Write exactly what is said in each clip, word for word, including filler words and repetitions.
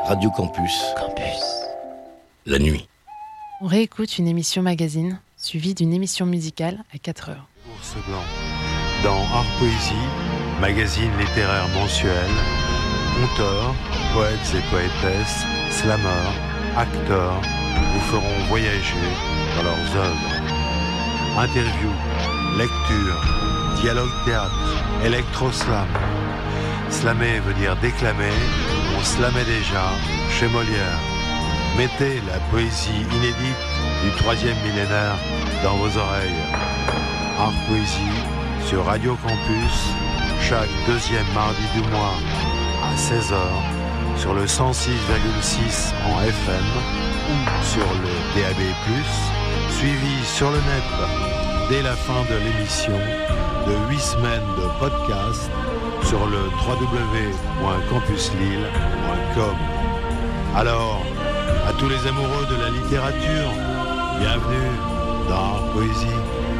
Radio Campus. Campus. La nuit. On réécoute une émission magazine, suivie d'une émission musicale à quatre heures. Ours Blanc. Dans Art Poésie, magazine littéraire mensuel, conteurs, poètes et poétesses, slameurs, acteurs vous feront voyager dans leurs œuvres. Interviews, lectures, dialogue théâtre, électro-slam. Slammer veut dire déclamer, on slamait déjà chez Molière. Mettez la poésie inédite du troisième millénaire dans vos oreilles. Art Poésie sur Radio Campus, chaque deuxième mardi du mois à seize heures, sur le cent six virgule six en F M ou sur le D A B plus, suivi sur le net dès la fin de l'émission de huit semaines de podcast sur le w w w point campus lille point com. Alors, à tous les amoureux de la littérature, bienvenue dans Art Poésie.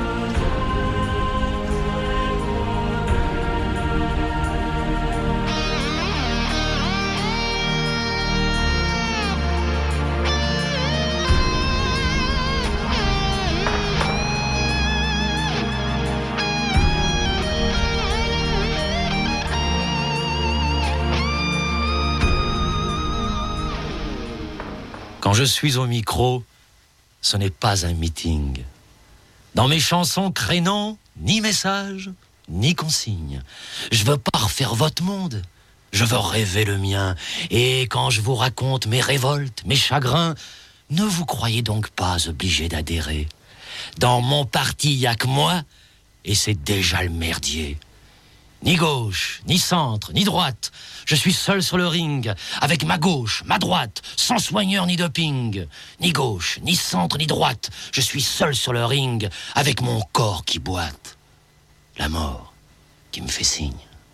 Quand je suis au micro, ce n'est pas un meeting. Dans mes chansons, crénom, ni message, ni consigne. Je veux pas refaire votre monde, je veux rêver le mien. Et quand je vous raconte mes révoltes, mes chagrins, ne vous croyez donc pas obligé d'adhérer. Dans mon parti, y a que moi, et c'est déjà le merdier. Ni gauche, ni centre, ni droite. Je suis seul sur le ring, avec ma gauche, ma droite, sans soigneur ni doping. Ni gauche, ni centre, ni droite. Je suis seul sur le ring, avec mon corps qui boite. La mort qui me fait signe.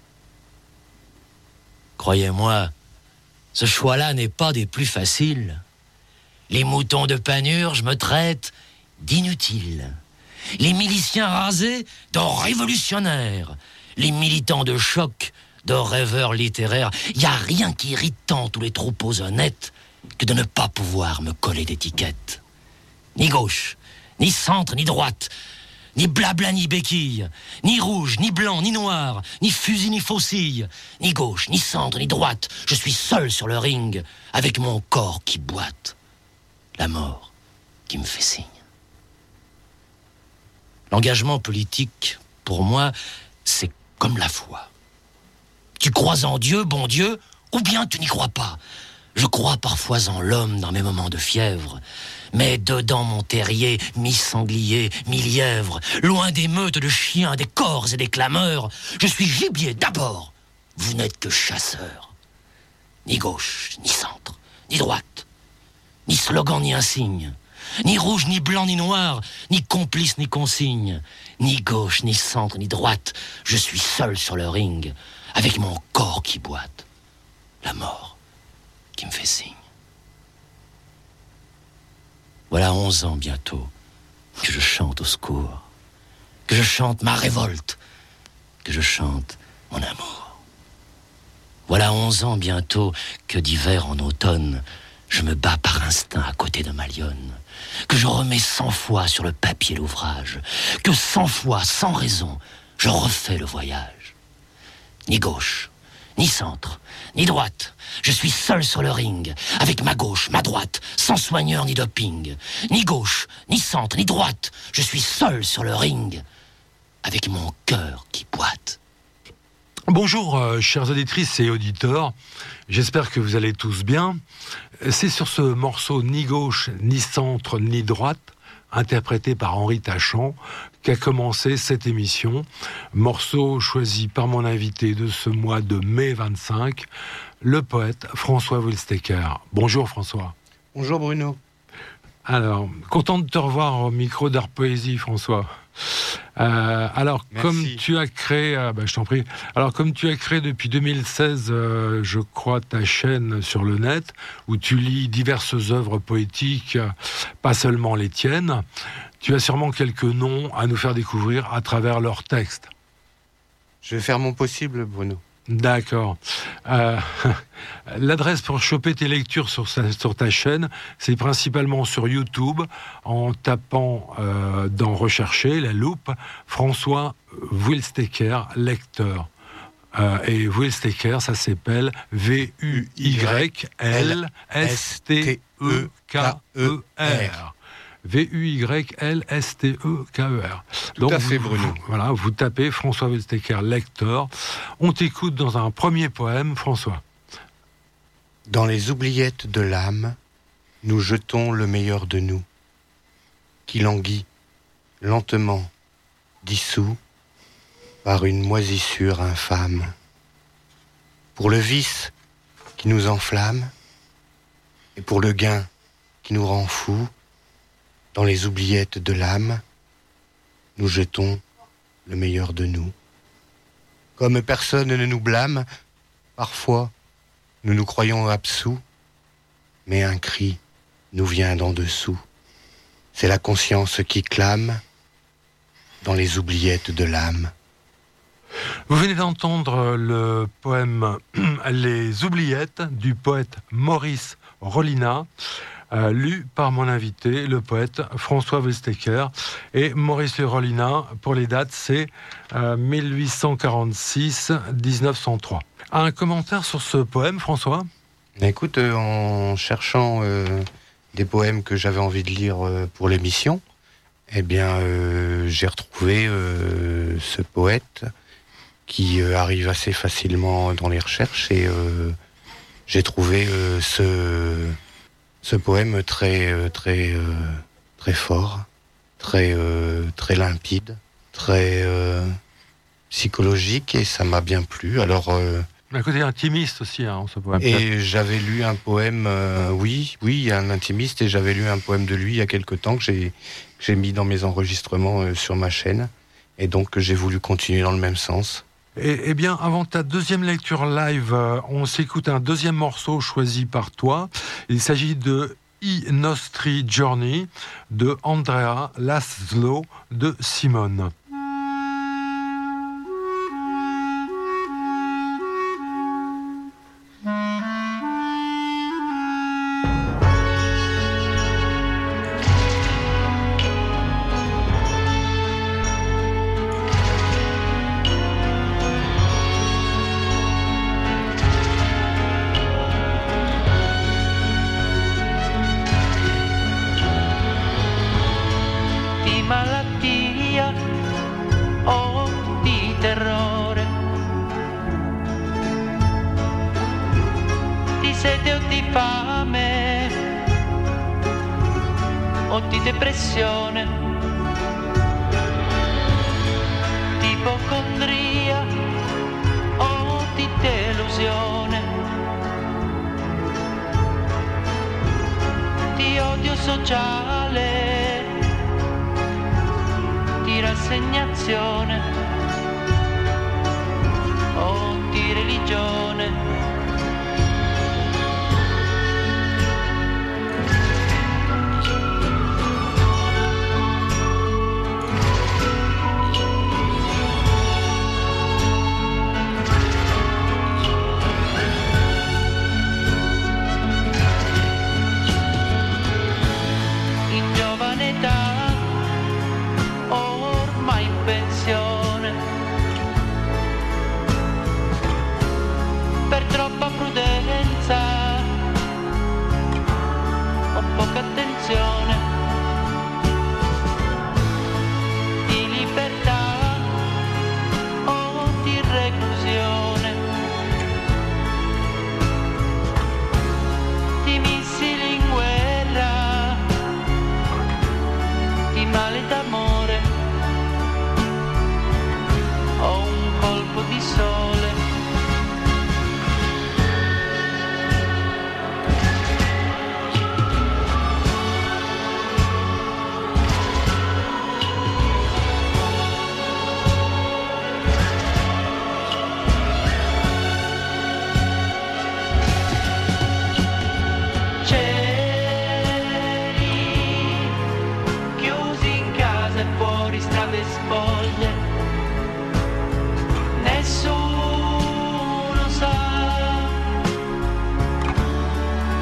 Croyez-moi, ce choix-là n'est pas des plus faciles. Les moutons de Panurge me traitent d'inutiles. Les miliciens rasés de révolutionnaires. Les militants de choc, de rêveurs littéraires, y a rien qui irrite tant tous les troupeaux honnêtes que de ne pas pouvoir me coller d'étiquette. Ni gauche, ni centre, ni droite, ni blabla, ni béquille, ni rouge, ni blanc, ni noir, ni fusil, ni faucille, ni gauche, ni centre, ni droite, je suis seul sur le ring, avec mon corps qui boite, la mort qui me fait signe. L'engagement politique, pour moi, c'est comme la foi. Tu crois en Dieu, bon Dieu, ou bien tu n'y crois pas. Je crois parfois en l'homme dans mes moments de fièvre, mais dedans mon terrier, mi-sanglier, mi-lièvre, loin des meutes de chiens, des corps et des clameurs, je suis gibier d'abord, vous n'êtes que chasseurs. Ni gauche, ni centre, ni droite, ni slogan, ni insigne, ni rouge, ni blanc, ni noir, ni complice, ni consigne, ni gauche, ni centre, ni droite. Je suis seul sur le ring, avec mon corps qui boite, la mort qui me fait signe. Voilà onze ans bientôt que je chante au secours, que je chante ma révolte, que je chante mon amour. Voilà onze ans bientôt que d'hiver en automne, je me bats par instinct à côté de ma lionne, que je remets cent fois sur le papier l'ouvrage, que cent fois, sans raison, je refais le voyage. Ni gauche, ni centre, ni droite, je suis seul sur le ring, avec ma gauche, ma droite, sans soigneur ni doping. Ni gauche, ni centre, ni droite, je suis seul sur le ring, avec mon cœur qui boite. Bonjour, euh, chères auditrices et auditeurs. J'espère que vous allez tous bien. C'est sur ce morceau ni gauche, ni centre, ni droite, interprété par Henri Tachant, qu'a commencé cette émission. Morceau choisi par mon invité de ce mois de mai vingt-cinq, le poète François Wulsteker. Bonjour François. Bonjour Bruno. Alors, content de te revoir au micro d'Art Poésie, François. Euh, alors, Merci. comme tu as créé, euh, bah, je t'en prie. Alors, comme tu as créé depuis deux mille seize, euh, je crois, ta chaîne sur le net, où tu lis diverses œuvres poétiques, euh, pas seulement les tiennes, tu as sûrement quelques noms à nous faire découvrir à travers leurs textes. Je vais faire mon possible, Bruno. D'accord. Euh, l'adresse pour choper tes lectures sur, sa, sur ta chaîne, c'est principalement sur YouTube, en tapant euh, dans Rechercher, la loupe, François Wilstecker, lecteur. Euh, et Wilstecker, ça s'appelle V U Y L S T E K E R. V U Y L S T E K E R. Tout Donc, à fait, vous, Bruno. Vous, voilà, vous tapez François Wilstecker, lecteur. On t'écoute dans un premier poème, François. Dans les oubliettes de l'âme, nous jetons le meilleur de nous, qui languit, lentement, dissous, par une moisissure infâme. Pour le vice qui nous enflamme, et pour le gain qui nous rend fous, dans les oubliettes de l'âme, nous jetons le meilleur de nous. Comme personne ne nous blâme, parfois nous nous croyons absous, mais un cri nous vient d'en dessous. C'est la conscience qui clame dans les oubliettes de l'âme. Vous venez d'entendre le poème Les Oubliettes du poète Maurice Rollina, euh, lu par mon invité, le poète François Wilstecker. Et Maurice Rollina, pour les dates, c'est euh, mille huit cent quarante-six à dix-neuf cent trois. Un commentaire sur ce poème, François ? Écoute, euh, en cherchant euh, des poèmes que j'avais envie de lire euh, pour l'émission, eh bien, euh, j'ai retrouvé euh, ce poète qui euh, arrive assez facilement dans les recherches et euh, j'ai trouvé euh, ce, ce poème très, euh, très, euh, très fort, très, euh, très limpide, très euh, psychologique et ça m'a bien plu. Alors, euh, un côté intimiste aussi, hein, ce poème. et j'avais lu un poème, euh, oui, oui, il y a un intimiste, et j'avais lu un poème de lui il y a quelque temps que j'ai, que j'ai mis dans mes enregistrements euh, sur ma chaîne, et donc j'ai voulu continuer dans le même sens. Eh bien, avant ta deuxième lecture live, euh, on s'écoute un deuxième morceau choisi par toi. Il s'agit de I Nostri Giorni de Andrea Laszlo de Simone.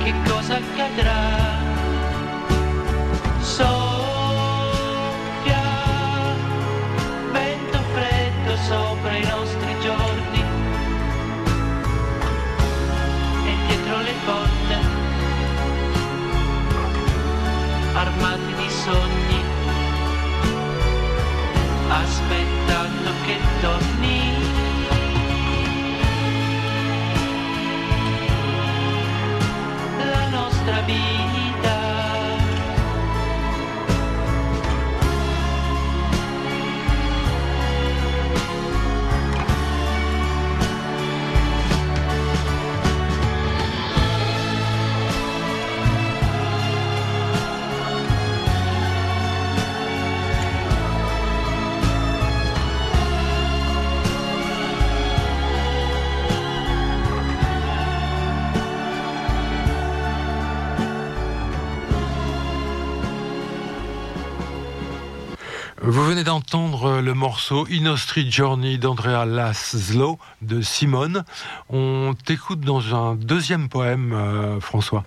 che cosa accadrà. Soffia vento freddo sopra i nostri giorni e dietro le porte armati di sogni aspettando che torni. La nostra vita Vous venez d'entendre le morceau In a Street Journey d'Andrea Laszlo de Simone. On t'écoute dans un deuxième poème, euh, François.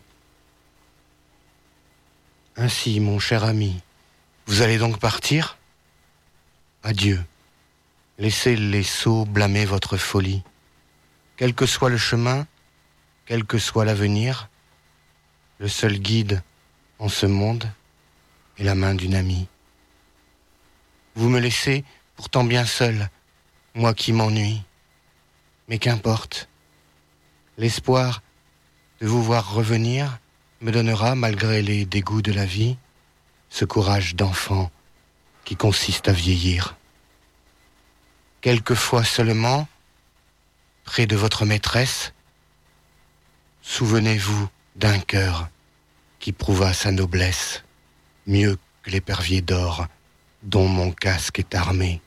Ainsi, mon cher ami, vous allez donc partir ? Adieu. Laissez les sots blâmer votre folie. Quel que soit le chemin, quel que soit l'avenir, le seul guide en ce monde est la main d'une amie. Vous me laissez pourtant bien seul, moi qui m'ennuie. Mais qu'importe, l'espoir de vous voir revenir me donnera, malgré les dégoûts de la vie, ce courage d'enfant qui consiste à vieillir. Quelquefois seulement, près de votre maîtresse, souvenez-vous d'un cœur qui prouva sa noblesse, mieux que l'épervier d'or dont mon casque est armé.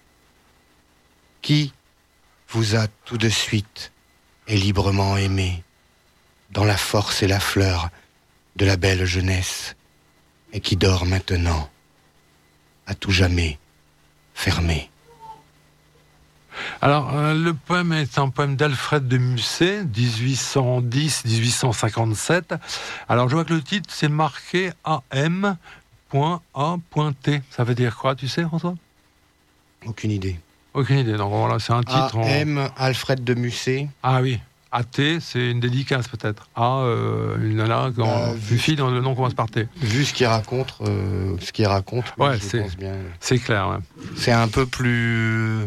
Qui vous a tout de suite et librement aimé, dans la force et la fleur de la belle jeunesse, et qui dort maintenant, à tout jamais fermé. Alors, euh, le poème est un poème d'Alfred de Musset, dix-huit cent dix à dix-huit cent cinquante-sept. Alors, je vois que le titre, c'est marqué A M A T. Ça veut dire quoi, tu sais, François ? Aucune idée. Aucune idée. Donc voilà, c'est un titre. A M en... Alfred de Musset. Ah oui. A T, c'est une dédicace peut-être. A, euh, une nana, quand, euh, une fille dont le nom commence par T. Vu ce qu'il raconte, euh, ce qu'il raconte, ouais, je c'est, pense bien. C'est clair. Ouais. C'est un peu plus.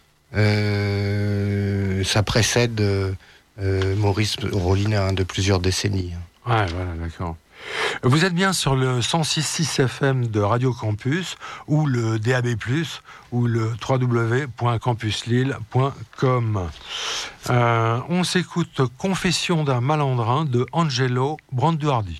Euh, ça précède euh, Maurice Rollin de plusieurs décennies. Ouais, voilà, d'accord. Vous êtes bien sur le cent six virgule six F M de Radio Campus ou le D A B plus, ou le w w w point campus lille point com. Euh, on s'écoute Confession d'un malandrin de Angelo Branduardi.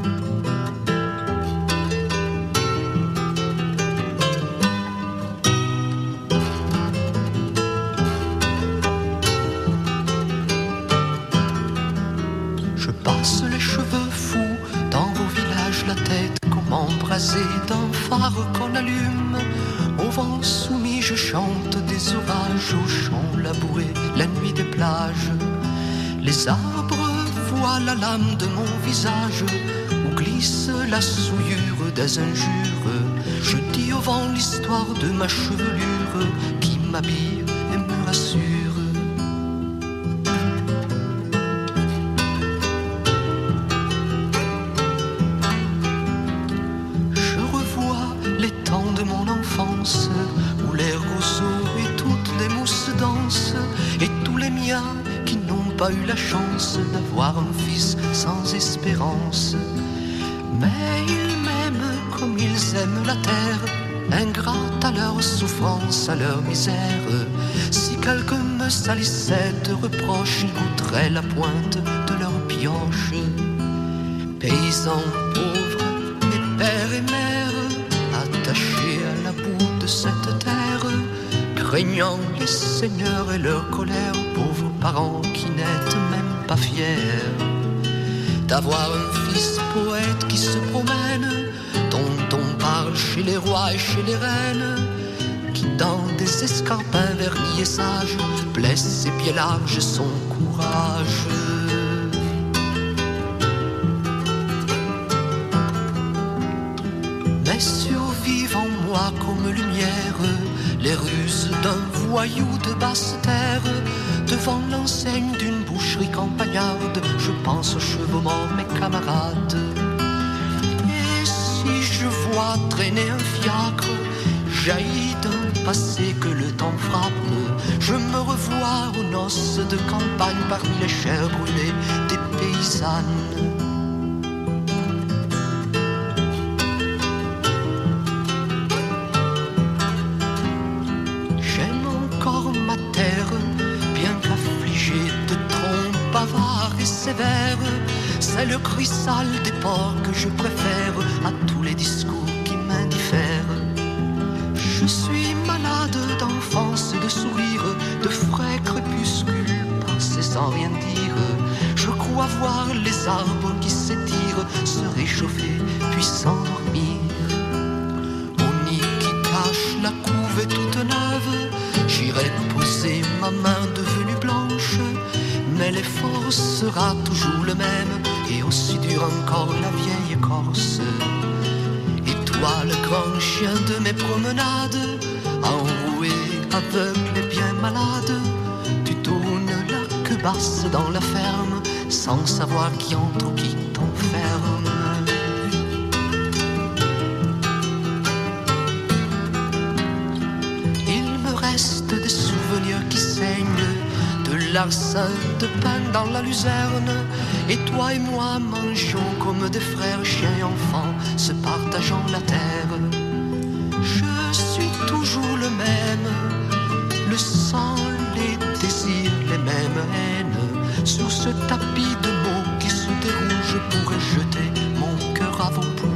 Je passe les cheveux fous dans vos villages, la tête comme embrasée d'un phare qu'on allume. Au vent soumis, je chante des orages au champ labouré, la nuit des plages. Les arbres voient la lame de mon visage, où glisse la souillure des injures. Je dis au vent l'histoire de ma chevelure, qui m'habille et me rassure. Où les roseaux et toutes les mousses dansent, et tous les miens qui n'ont pas eu la chance d'avoir un fils sans espérance. Mais ils m'aiment comme ils aiment la terre, ingrates à leur souffrance, à leur misère. Si quelqu'un me salissait de reproches, ils goûteraient la pointe de leur pioche. Paysans pauvres, mes pères et mères, attachés à la boue de cette terre, craignant les seigneurs et leur colère, pauvres parents qui n'êtes même pas fiers d'avoir un fils poète qui se promène, dont on parle chez les rois et chez les reines, qui dans des escarpins vernis et sages blesse ses pieds larges son courage. les ruses d'un voyou de basse terre. Devant l'enseigne d'une boucherie campagnarde, je pense aux chevaux morts, mes camarades. Et si je vois traîner un fiacre, jailli d'un passé que le temps frappe, je me revois aux noces de campagne parmi les chairs brûlées des paysannes. J'aime encore ma terre, bien qu'affligée de troncs bavards et sévères. C'est le cri sale des porcs que je préfère à tous les discours qui m'indiffèrent. Je suis malade d'enfance et de sourire, de frais crépuscules passés sans rien dire. Je crois voir les arbres qui s'étirent, se réchauffer puis s'endormir. Au nid qui cache la couve est toute neuve, j'irai poser ma main devenue blanche. Mais l'effort sera toujours le même, et aussi dur encore la vieille écorce. Toi, le grand chien de mes promenades, enroué, aveugle et bien malade, tu tournes la queue basse dans la ferme, sans savoir qui entre ou qui t'enferme. Il me reste des souvenirs qui saignent, de larcin de pain dans la luzerne. Et toi et moi mangeons comme des frères, chiens et enfants, se partageant la terre. Je suis toujours le même, le sang, les désirs, les mêmes haines. Sur ce tapis de mots qui se déroule, je pourrais jeter mon cœur à vos poules.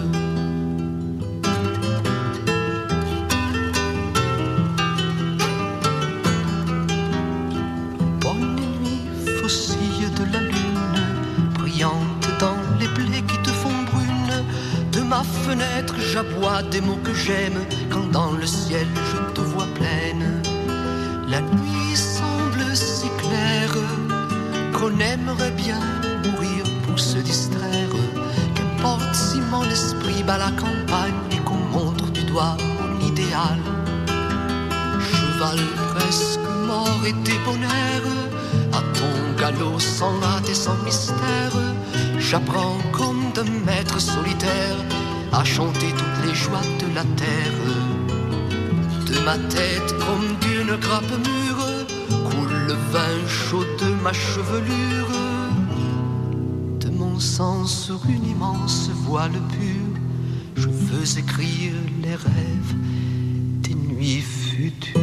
Bonne nuit, faucille de la lune, dans les blés qui te font brune. De ma fenêtre j'aboie des mots que j'aime, quand dans le ciel je te vois pleine. La nuit semble si claire qu'on aimerait bien mourir pour se distraire. Qu'importe si mon esprit bat la campagne et qu'on montre du doigt mon idéal. Cheval presque mort et débonnaire, à ton galop sans hâte et sans mystère, j'apprends comme d'un maître solitaire à chanter toutes les joies de la terre. De ma tête comme d'une grappe mûre coule le vin chaud de ma chevelure. De mon sang sur une immense voile pure, je veux écrire les rêves des nuits futures.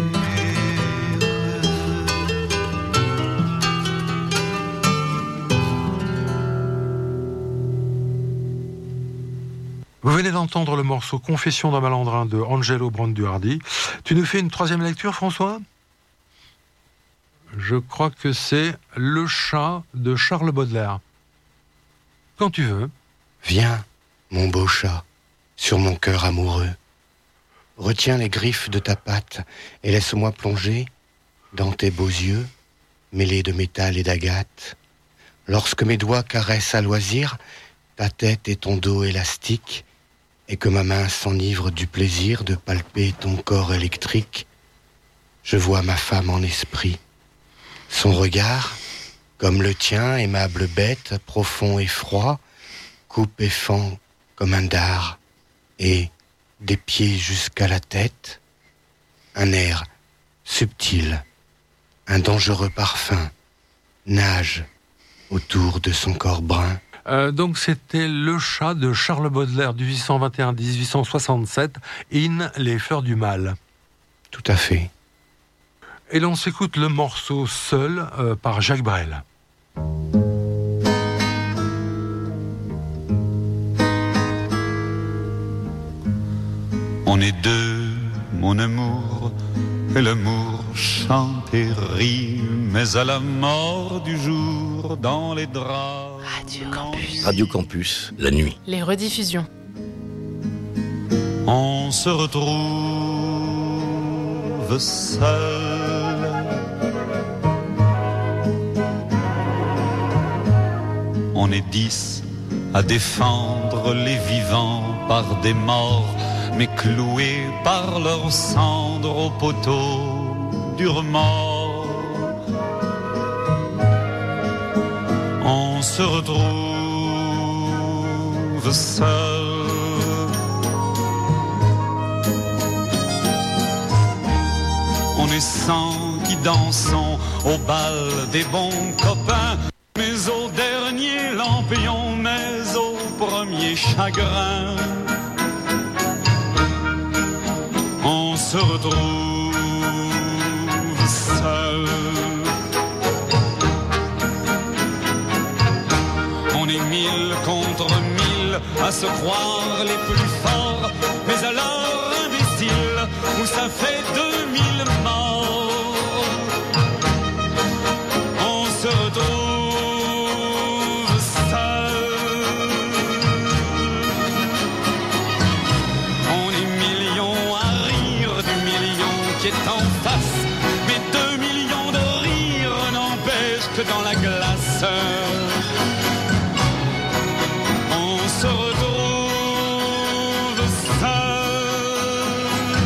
Vous venez d'entendre le morceau Confession d'un malandrin de Angelo Branduardi. Tu nous fais une troisième lecture, François ? Je crois que c'est Le chat de Charles Baudelaire. Quand tu veux. Viens, mon beau chat, sur mon cœur amoureux. Retiens les griffes de ta patte et laisse-moi plonger dans tes beaux yeux, mêlés de métal et d'agate. Lorsque mes doigts caressent à loisir ta tête et ton dos élastique, et que ma main s'enivre du plaisir de palper ton corps électrique, je vois ma femme en esprit. Son regard, comme le tien, aimable bête, profond et froid, coupe et fend comme un dard, et, des pieds jusqu'à la tête, un air subtil, un dangereux parfum, nage autour de son corps brun. Euh, donc c'était Le chat de Charles Baudelaire du dix-huit cent vingt et un à dix-huit cent soixante-sept, in Les fleurs du mal. Tout à fait. Et l'on s'écoute le morceau Seul euh, par Jacques Brel. On est deux, mon amour, et l'amour chante et rit, mais à la mort du jour, dans les draps. Radio Campus. Radio Campus, la nuit. Les rediffusions. On se retrouve seul. On est dix à défendre les vivants par des morts mais cloués par leurs cendres au poteau du remords. On se retrouve seul. On est cent qui dansons au bal des bons copains, mais au dernier lampion, mais au premier chagrin. On se retrouve seul. On est mille contre mille à se croire les plus forts, mais alors imbécile, où ça fait deux mille morts. On se retrouve seul. On est millions à rire du million qui est en face, mais deux millions de rires n'empêchent que dans la glace. On se retrouve seul.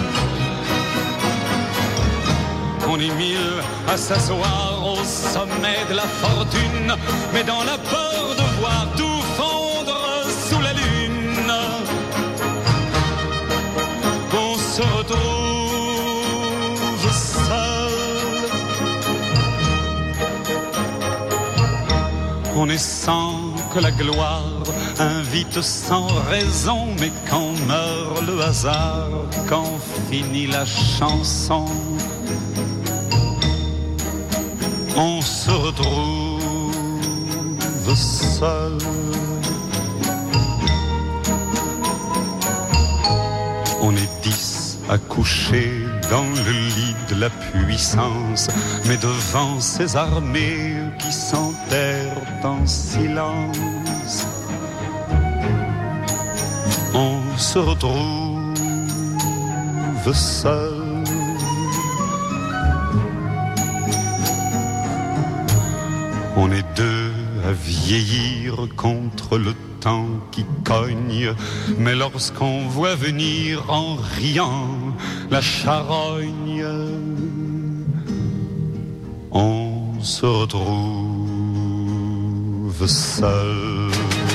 On est mille à s'asseoir au sommet de la fortune, mais dans la peur de voir tout fondre sous la lune. On se retrouve seul. On est sans que la gloire invite sans raison, mais quand meurt le hasard, quand finit la chanson, on se retrouve seul. On est dix à coucher dans le lit de la puissance, mais devant ces armées qui s'enterrent en silence, on se retrouve seul. On est deux à vieillir contre le temps qui cogne, mais lorsqu'on voit venir en riant la charogne, on se retrouve seul.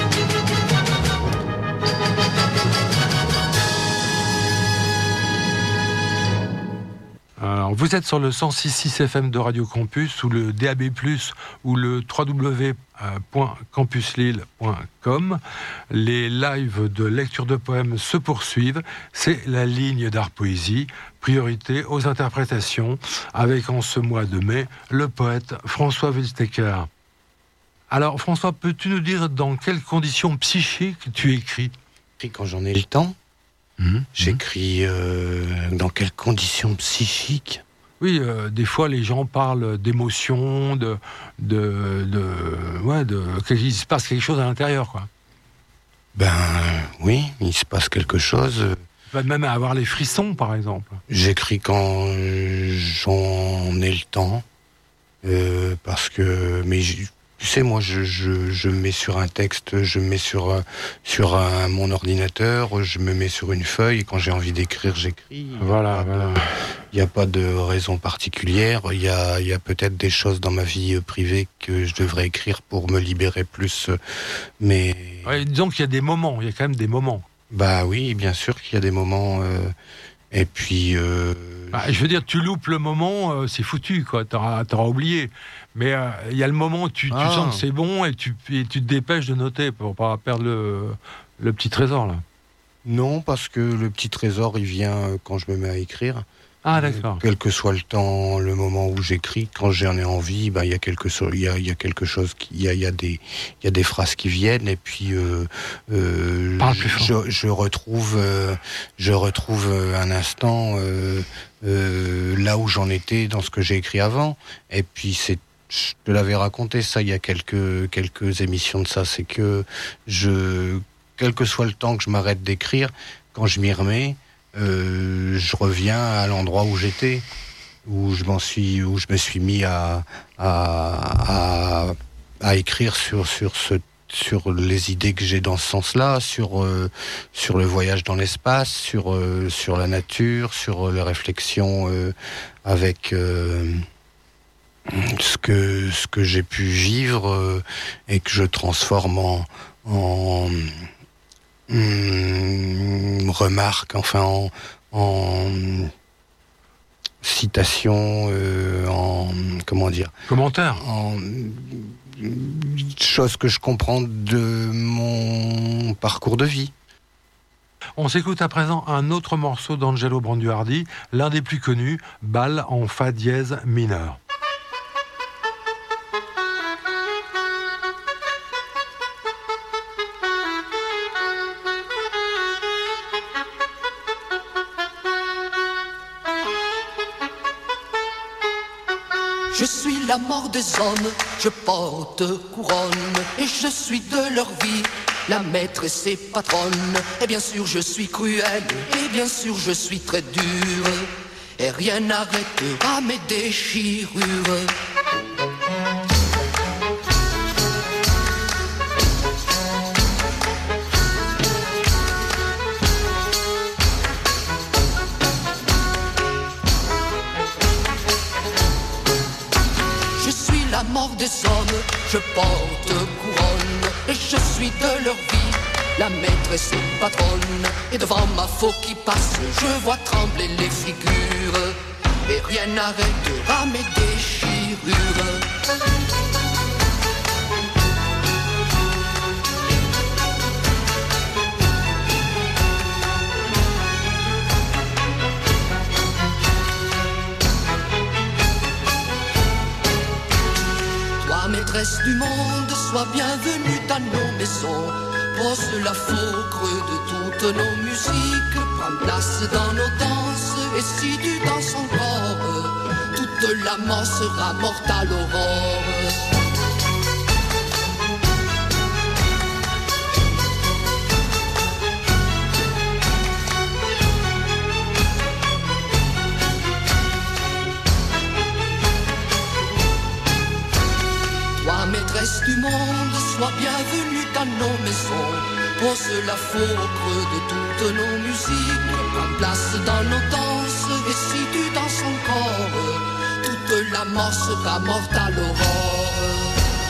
Alors, vous êtes sur le cent six virgule six F M de Radio Campus ou le D A B plus, ou le w w w point campus lille point com. Les lives de lecture de poèmes se poursuivent. C'est la ligne d'art poésie. Priorité aux interprétations, avec en ce mois de mai le poète François Wilstecker. Alors François, peux-tu nous dire dans quelles conditions psychiques tu écris ? Quand j'en ai le temps. Mmh. J'écris euh, dans quelles conditions psychiques ? Oui, euh, des fois les gens parlent d'émotions, de, de, de, ouais, de, qu'il se passe quelque chose à l'intérieur, quoi. Ben oui, il se passe quelque chose. Tu vas même avoir les frissons, par exemple. J'écris quand j'en ai le temps, euh, parce que, mais tu sais, moi, je, je, je me mets sur un texte, je me mets sur, sur un, mon ordinateur, je me mets sur une feuille, et quand j'ai envie d'écrire, j'écris. Voilà, voilà. Il n'y a pas de raison particulière. Il y a, il y a peut-être des choses dans ma vie privée que je devrais écrire pour me libérer plus, mais... Ouais, disons qu'il y a des moments, il y a quand même des moments. Bah oui, bien sûr qu'il y a des moments... Euh, et puis... Euh, bah, je veux dire, tu loupes le moment, euh, c'est foutu, quoi. T'auras, t'auras oublié. Mais il euh, y a le moment où tu, ah. tu sens que c'est bon et tu, et tu te dépêches de noter pour pas perdre le, le petit trésor, là. Non, parce que le petit trésor, il vient quand je me mets à écrire. Ah, d'accord. Quel que soit le temps, le moment où j'écris, quand j'en ai envie, ben, il y a quelque chose, il y a, il y a quelque chose, qui, il y a, il y a des, il y a des phrases qui viennent, et puis euh, euh, je, je retrouve, euh, je retrouve un instant euh, euh, là où j'en étais dans ce que j'ai écrit avant, et puis c'est, je te l'avais raconté ça il y a quelques quelques émissions de ça, c'est que je, quel que soit le temps que je m'arrête d'écrire, quand je m'y remets. Euh, je reviens à l'endroit où j'étais, où je m'en suis, où je me suis mis à à, à, à écrire sur sur ce sur les idées que j'ai dans ce sens-là, sur euh, sur le voyage dans l'espace, sur euh, sur la nature, sur euh, les réflexions euh, avec euh, ce que ce que j'ai pu vivre euh, et que je transforme en en hum, remarque, enfin en, en citation, euh, en comment dire, commentaire, en chose que je comprends de mon parcours de vie. On s'écoute à présent un autre morceau d'Angelo Branduardi, l'un des plus connus, Bal en fa dièse mineur. Je suis la mort des hommes, je porte couronne, et je suis de leur vie la maîtresse et patronne. Et bien sûr je suis cruelle, et bien sûr je suis très dure, et rien n'arrêtera mes déchirures. La mort des hommes, je porte couronne, et je suis de leur vie la maîtresse et patronne. Et devant ma faux qui passe, je vois trembler les figures, et rien n'arrêtera mes déchirures. Maîtresse du monde, sois bienvenue dans nos maisons. Pose la faux creux de toutes nos musiques, prends place dans nos danses, et si tu danses encore, toute la mort sera mortale aurore. Maîtresse du monde, sois bienvenue dans nos maisons. Pose la faux au creux de toutes nos musiques, prends place dans nos danses, et si tu danses encore, toute la mort sera mortale aurore.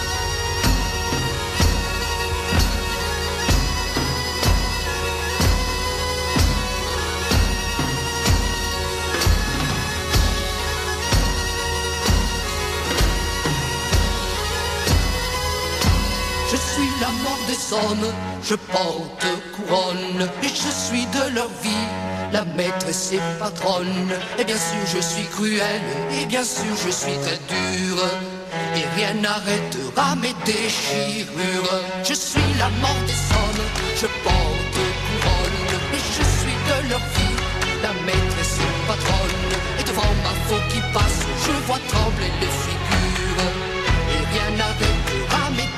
Je suis la mort des hommes, je porte couronne, et je suis de leur vie la maîtresse et patronne. Et bien sûr je suis cruelle, et bien sûr je suis très dure, et rien n'arrêtera mes déchirures. Je suis la mort des hommes, je porte couronne, et je suis de leur vie la maîtresse et patronne. Et devant ma faux qui passe, je vois trembler les figures, et rien n'arrêtera mes déchirures.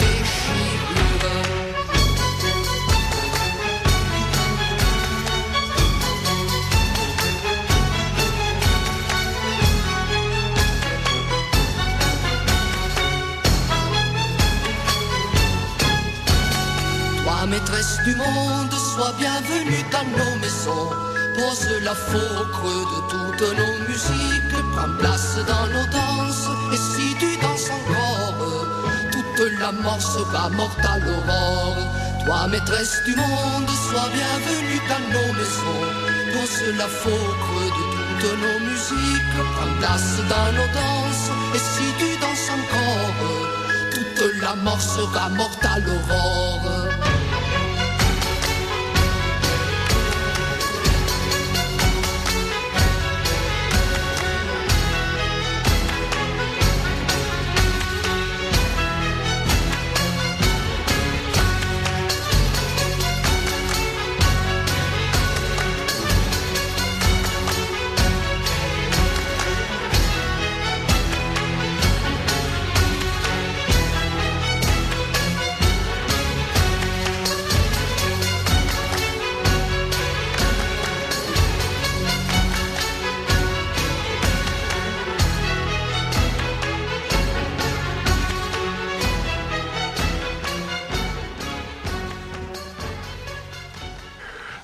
Toi, maîtresse du monde, sois bienvenue dans nos maisons. Pose la faux au creux de toutes nos musiques, prends place dans nos danses, et si tu danses encore, toute la mort sera mortale aurore. Toi, maîtresse du monde, sois bienvenue dans nos maisons. Pose la faux au creux de toutes nos musiques, prends place dans nos danses, et si tu danses encore, toute la mort sera mortale aurore.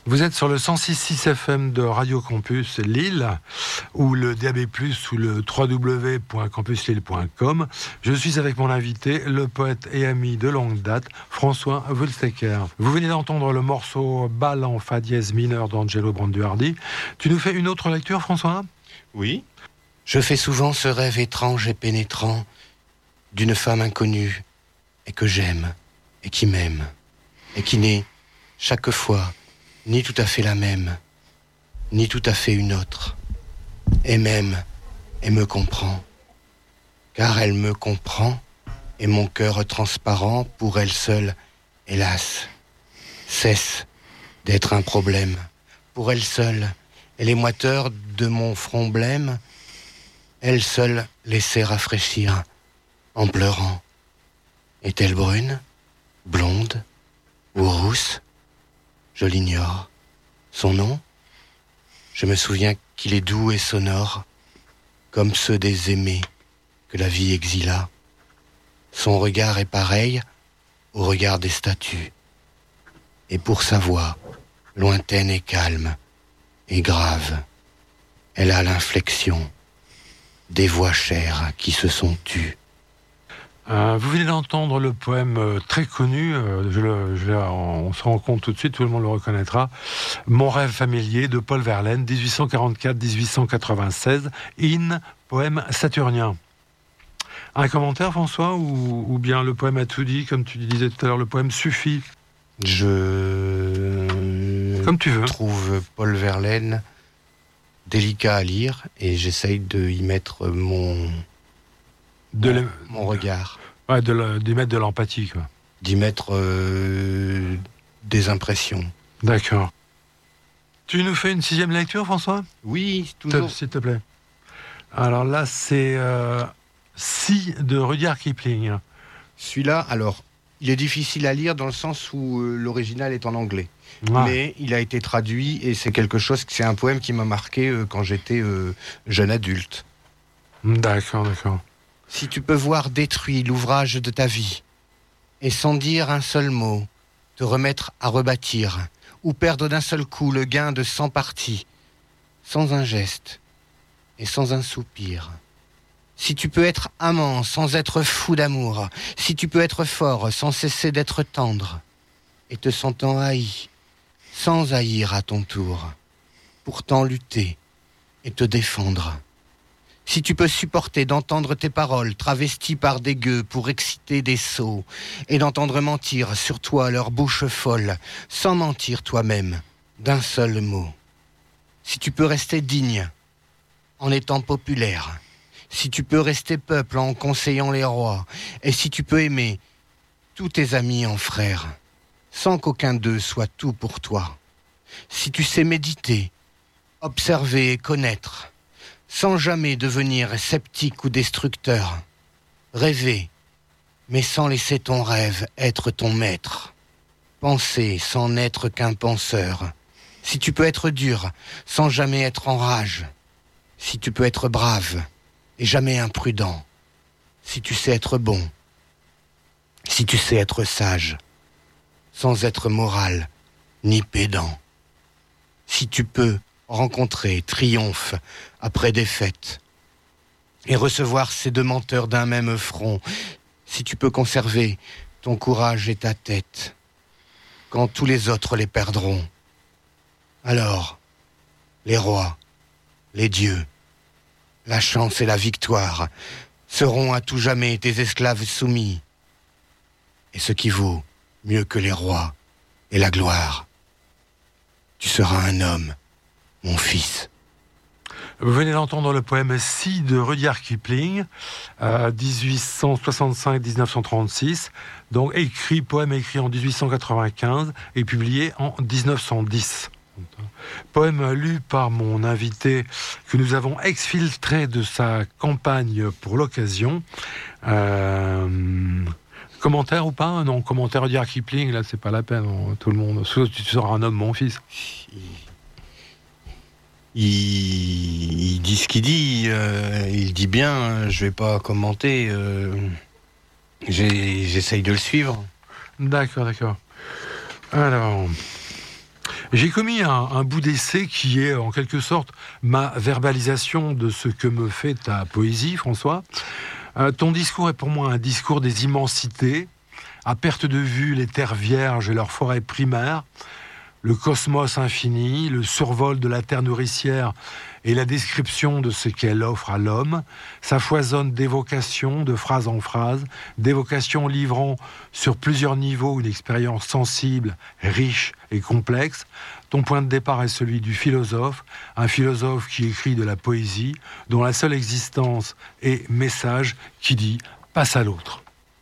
Vous êtes sur le cent six virgule six F M de Radio Campus Lille, ou le D A B plus, ou le w w w point campus lille point com. Je suis avec mon invité, le poète et ami de longue date, François Wulstecker. Vous venez d'entendre le morceau Bal en fa dièse mineur d'Angelo Branduardi. Tu nous fais une autre lecture, François ? Oui. Je fais souvent ce rêve étrange et pénétrant d'une femme inconnue et que j'aime et qui m'aime et qui n'est chaque fois ni tout à fait la même, ni tout à fait une autre, et m'aime et me comprend, car elle me comprend et mon cœur transparent pour elle seule, hélas, cesse d'être un problème. Pour elle seule, et les moiteurs de mon front blême, elle seule laissait rafraîchir en pleurant. Est-elle brune, blonde ou rousse ? Je l'ignore. Son nom ? Je me souviens qu'il est doux et sonore, comme ceux des aimés que la vie exila. Son regard est pareil au regard des statues. Et pour sa voix, lointaine et calme et grave, elle a l'inflexion des voix chères qui se sont tues. Euh, vous venez d'entendre le poème euh, très connu, euh, je le, je le, on se rend compte tout de suite, tout le monde le reconnaîtra, Mon rêve familier de Paul Verlaine, dix-huit cent quarante-quatre à dix-huit cent quatre-vingt-seize, in poème saturnien. Un commentaire, François, ou, ou bien le poème a tout dit, comme tu disais tout à l'heure, le poème suffit ? Je Comme tu veux. trouve Paul Verlaine délicat à lire et j'essaye de y mettre mon... De mon, la... mon regard. Ouais, de la... d'y mettre de l'empathie, quoi. D'y mettre euh, des impressions. D'accord. Tu nous fais une sixième lecture, François ? Oui, toujours. S'il te plaît. Alors là, c'est euh, Si de Rudyard Kipling. Celui-là, alors, il est difficile à lire dans le sens où euh, l'original est en anglais. Ouais. Mais il a été traduit et c'est quelque chose, c'est un poème qui m'a marqué euh, quand j'étais euh, jeune adulte. D'accord, d'accord. Si tu peux voir détruit l'ouvrage de ta vie, et sans dire un seul mot, te remettre à rebâtir, ou perdre d'un seul coup le gain de cent parties, sans un geste et sans un soupir. Si tu peux être amant sans être fou d'amour, si tu peux être fort sans cesser d'être tendre, et te sentant haï, sans haïr à ton tour, pourtant lutter et te défendre. Si tu peux supporter d'entendre tes paroles travesties par des gueux pour exciter des sots, et d'entendre mentir sur toi leur bouche folle, sans mentir toi-même d'un seul mot. Si tu peux rester digne en étant populaire, si tu peux rester peuple en conseillant les rois, et si tu peux aimer tous tes amis en frères, sans qu'aucun d'eux soit tout pour toi. Si tu sais méditer, observer et connaître, sans jamais devenir sceptique ou destructeur, rêver, mais sans laisser ton rêve être ton maître, penser sans n'être qu'un penseur, si tu peux être dur, sans jamais être en rage, si tu peux être brave et jamais imprudent, si tu sais être bon, si tu sais être sage, sans être moral ni pédant, si tu peux rencontrer triomphe après défaite et recevoir ces deux menteurs d'un même front, si tu peux conserver ton courage et ta tête quand tous les autres les perdront, alors les rois, les dieux, la chance et la victoire seront à tout jamais tes esclaves soumis, et ce qui vaut mieux que les rois et la gloire, tu seras un homme, mon fils. Vous venez d'entendre le poème Si de Rudyard Kipling, euh, dix-huit cent soixante-cinq à dix-neuf cent trente-six, donc écrit, poème écrit en dix-huit cent quatre-vingt-quinze et publié en dix-neuf cent dix. Poème lu par mon invité que nous avons exfiltré de sa campagne pour l'occasion. Euh, commentaire ou pas ? Non, commentaire Rudyard Kipling, là c'est pas la peine, on, tout le monde. Tu seras un homme, mon fils. Il, il dit ce qu'il dit, euh, il dit bien, je vais pas commenter, euh, j'ai, j'essaye de le suivre. D'accord, d'accord. Alors, J'ai commis un, un bout d'essai qui est en quelque sorte ma verbalisation de ce que me fait ta poésie, François. Euh, ton discours est pour moi un discours des immensités, à perte de vue les terres vierges et leurs forêts primaires, le cosmos infini, le survol de la terre nourricière et la description de ce qu'elle offre à l'homme. Ça foisonne d'évocations, de phrase en phrase, d'évocations livrant sur plusieurs niveaux une expérience sensible, riche et complexe. Ton point de départ est celui du philosophe, un philosophe qui écrit de la poésie, dont la seule existence est message qui dit « passe à l'autre ».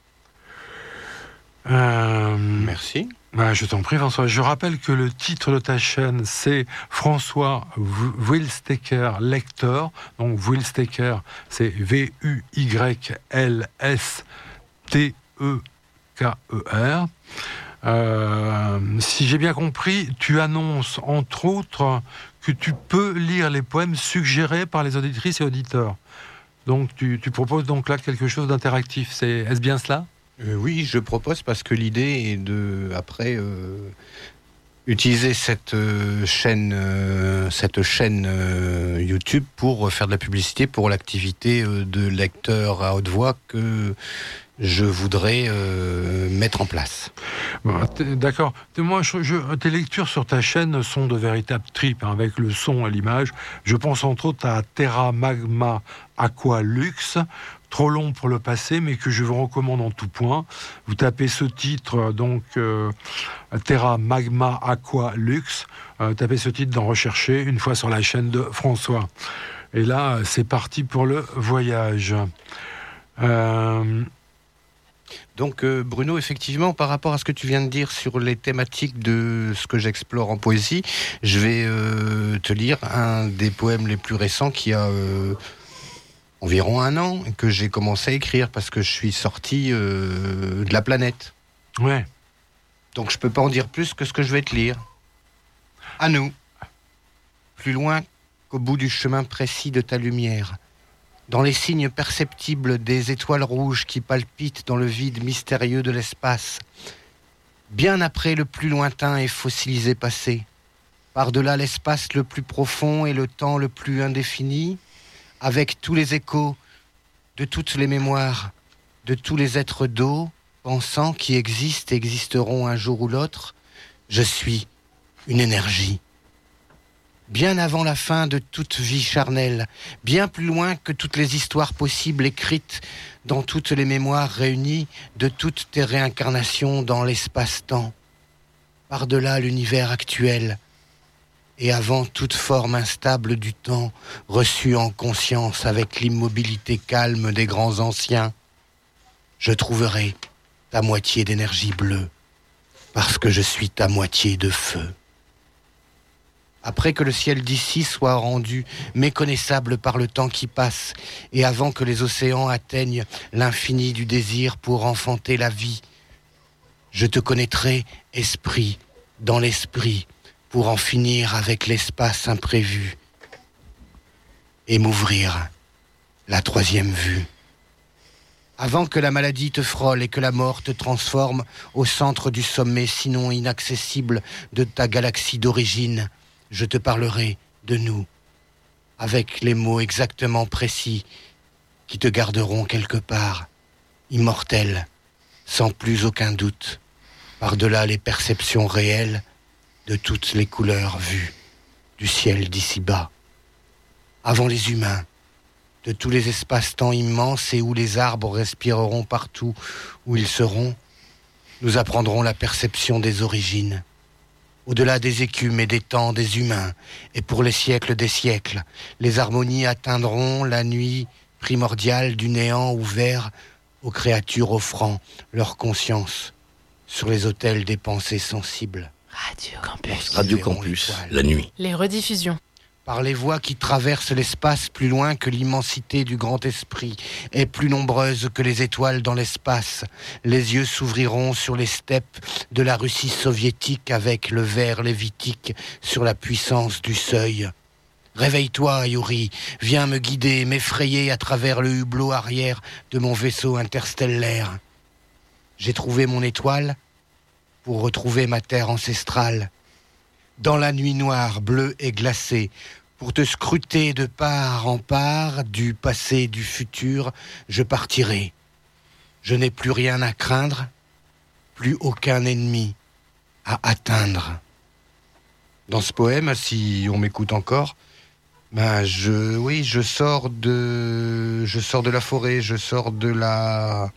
Euh... Merci. Ben, je t'en prie, François. Je rappelle que le titre de ta chaîne, c'est François Wilsteker Lecteur. Donc, Wilsteker, c'est V U Y L S T E K E R. Euh, si j'ai bien compris, tu annonces, entre autres, que tu peux lire les poèmes suggérés par les auditrices et auditeurs. Donc, tu, tu proposes donc là quelque chose d'interactif. C'est, est-ce bien cela ? Euh, oui, je propose parce que l'idée est de, après, euh, utiliser cette euh, chaîne, euh, cette chaîne euh, YouTube pour faire de la publicité pour l'activité euh, de lecteur à haute voix que je voudrais euh, mettre en place. Bon, d'accord. Moi, je, je, tes lectures sur ta chaîne sont de véritables tripes, hein, avec le son et l'image. Je pense entre autres à Terra Magma Aqua Lux, trop long pour le passer, mais que je vous recommande en tout point. Vous tapez ce titre, donc euh, Terra Magma Aqua Lux, euh, tapez ce titre dans Rechercher, une fois sur la chaîne de François. Et là, c'est parti pour le voyage. Euh... Donc euh, Bruno, effectivement, par rapport à ce que tu viens de dire sur les thématiques de ce que j'explore en poésie, je vais euh, te lire un des poèmes les plus récents qui a euh, environ un an que j'ai commencé à écrire parce que je suis sorti euh, de la planète. Ouais. Donc je peux pas en dire plus que ce que je vais te lire. À nous, plus loin qu'au bout du chemin précis de ta lumière, dans les signes perceptibles des étoiles rouges qui palpitent dans le vide mystérieux de l'espace, bien après le plus lointain et fossilisé passé, par-delà l'espace le plus profond et le temps le plus indéfini, avec tous les échos de toutes les mémoires, de tous les êtres d'eau, pensants qui existent et existeront un jour ou l'autre, je suis une énergie. Bien avant la fin de toute vie charnelle, bien plus loin que toutes les histoires possibles écrites dans toutes les mémoires réunies de toutes tes réincarnations dans l'espace-temps, par-delà l'univers actuel, et avant toute forme instable du temps reçue en conscience avec l'immobilité calme des grands anciens, je trouverai ta moitié d'énergie bleue, parce que je suis ta moitié de feu. Après que le ciel d'ici soit rendu méconnaissable par le temps qui passe, et avant que les océans atteignent l'infini du désir pour enfanter la vie, je te connaîtrai, esprit, dans l'esprit, pour en finir avec l'espace imprévu, et m'ouvrir la troisième vue. Avant que la maladie te frôle et que la mort te transforme au centre du sommet sinon inaccessible de ta galaxie d'origine, je te parlerai de nous, avec les mots exactement précis qui te garderont quelque part, immortel, sans plus aucun doute, par-delà les perceptions réelles de toutes les couleurs vues du ciel d'ici-bas. Avant les humains, de tous les espaces-temps immenses et où les arbres respireront partout où ils seront, nous apprendrons la perception des origines. Au-delà des écumes et des temps des humains, et pour les siècles des siècles, les harmonies atteindront la nuit primordiale du néant ouvert aux créatures offrant leur conscience sur les autels des pensées sensibles. Radio Campus. Radio Campus, la nuit. Les rediffusions. Par les voies qui traversent l'espace plus loin que l'immensité du grand esprit est plus nombreuse que les étoiles dans l'espace, les yeux s'ouvriront sur les steppes de la Russie soviétique avec le ver lévitique sur la puissance du seuil. Réveille-toi, Yuri, viens me guider, m'effrayer à travers le hublot arrière de mon vaisseau interstellaire. J'ai trouvé mon étoile pour retrouver ma terre ancestrale. dans la nuit noire, bleue et glacée, pour te scruter de part en part, du passé, du futur, je partirai. Je n'ai plus rien à craindre, plus aucun ennemi à atteindre. Dans ce poème, si on m'écoute encore, ben je, oui, je sors de, je sors de la forêt, je sors de la,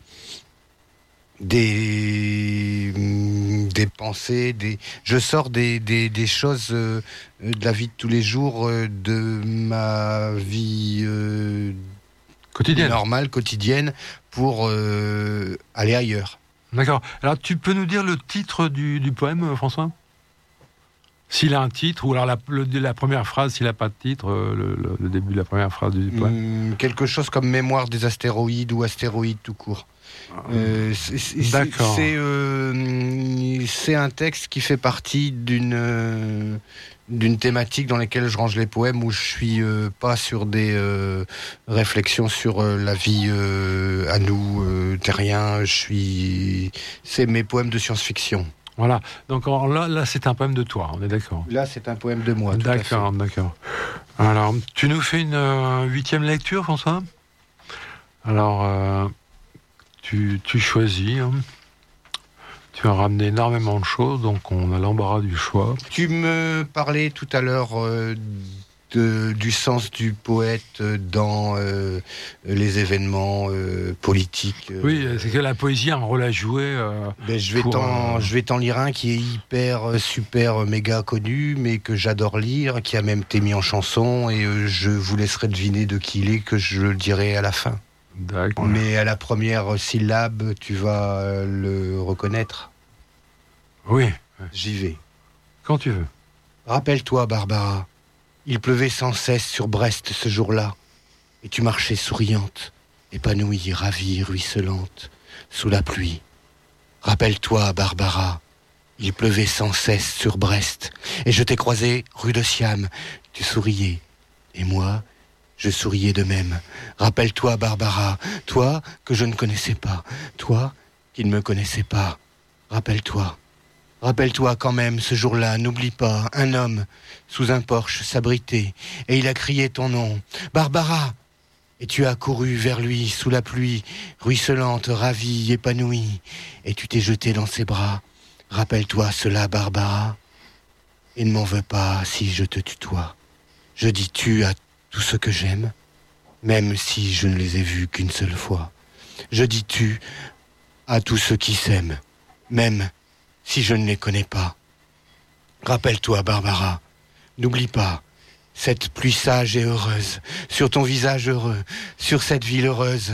des, des pensées, des, je sors des, des, des choses euh, de la vie de tous les jours, euh, de ma vie euh, quotidienne, normale, quotidienne, pour euh, aller ailleurs. D'accord. Alors, tu peux nous dire le titre du, du poème, François ? S'il a un titre, ou alors la, le, la première phrase, s'il n'a pas de titre, le, le, le début de la première phrase du poème. Mmh, quelque chose comme Mémoire des astéroïdes ou Astéroïdes tout court. Euh, c'est, c'est, D'accord. C'est, euh, c'est un texte qui fait partie d'une, euh, d'une thématique dans laquelle je range les poèmes, où je suis euh, pas sur des euh, réflexions sur euh, la vie euh, à nous, euh, terriens. Je suis... C'est mes poèmes de science-fiction. Voilà, donc alors là, là c'est un poème de toi, on est d'accord. Là c'est un poème de moi. D'accord, d'accord. Alors, tu nous fais une euh, huitième lecture, François ? Alors, euh, tu, tu choisis. Hein. Tu as ramené énormément de choses, donc on a l'embarras du choix. Tu me parlais tout à l'heure euh, de, du sens du poète dans euh, les événements euh, politiques. Euh, oui, c'est que la poésie a un rôle à jouer. Euh, ben, je, vais pour, t'en, euh... je vais t'en lire un qui est hyper, super, méga connu, mais que j'adore lire, qui a même été mis en chanson, et euh, je vous laisserai deviner de qui il est, que je le dirai à la fin. D'accord. Mais à la première syllabe, tu vas euh, le reconnaître. Oui. J'y vais. Quand tu veux. Rappelle-toi, Barbara, il pleuvait sans cesse sur Brest ce jour-là, et tu marchais souriante, épanouie, ravie, ruisselante, sous la pluie. Rappelle-toi, Barbara, il pleuvait sans cesse sur Brest, et je t'ai croisé rue de Siam, tu souriais, et moi, je souriais de même. Rappelle-toi, Barbara, toi que je ne connaissais pas, toi qui ne me connaissais pas. Rappelle-toi. Rappelle-toi quand même, ce jour-là, n'oublie pas, un homme, sous un porche, s'abritait, et il a crié ton nom, « Barbara !» Et tu as couru vers lui, sous la pluie, ruisselante, ravie, épanouie, et tu t'es jeté dans ses bras. Rappelle-toi cela, Barbara, et ne m'en veux pas si je te tutoie. Je dis tu à tout ce que j'aime, même si je ne les ai vus qu'une seule fois. Je dis tu à tous ceux qui s'aiment, même si je ne les connais pas. Rappelle-toi, Barbara, n'oublie pas cette pluie sage et heureuse, sur ton visage heureux, sur cette ville heureuse.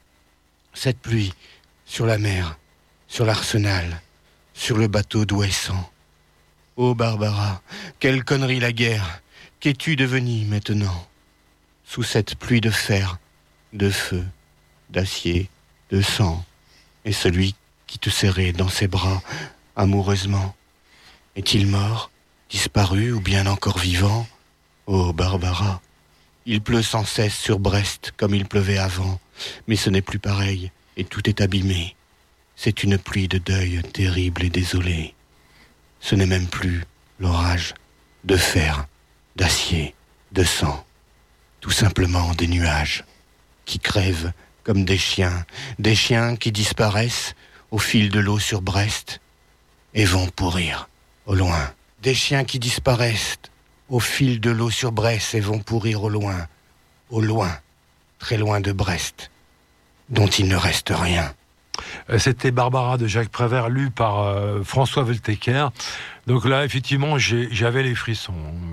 Cette pluie sur la mer, sur l'arsenal, sur le bateau d'Ouessant. Oh Barbara, quelle connerie la guerre, qu'es-tu devenue maintenant? Sous cette pluie de fer, de feu, d'acier, de sang, et celui qui te serrait dans ses bras, amoureusement. Est-il mort, disparu ou bien encore vivant? Oh Barbara, il pleut sans cesse sur Brest comme il pleuvait avant, mais ce n'est plus pareil et tout est abîmé. C'est une pluie de deuil terrible et désolée. Ce n'est même plus l'orage de fer, d'acier, de sang, tout simplement des nuages qui crèvent comme des chiens, des chiens qui disparaissent au fil de l'eau sur Brest et vont pourrir au loin. Des chiens qui disparaissent au fil de l'eau sur Brest et vont pourrir au loin, au loin, très loin de Brest, dont il ne reste rien. C'était Barbara de Jacques Prévert, lu par euh, François Weltecker. Donc là, effectivement, j'ai, j'avais les frissons.